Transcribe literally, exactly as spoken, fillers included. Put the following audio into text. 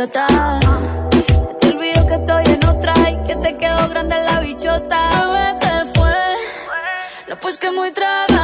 idiota. Se te olvidó que estoy en otra y que te quedó grande la bichota. Bebé, ¿qué fue? No, pues que muy trago.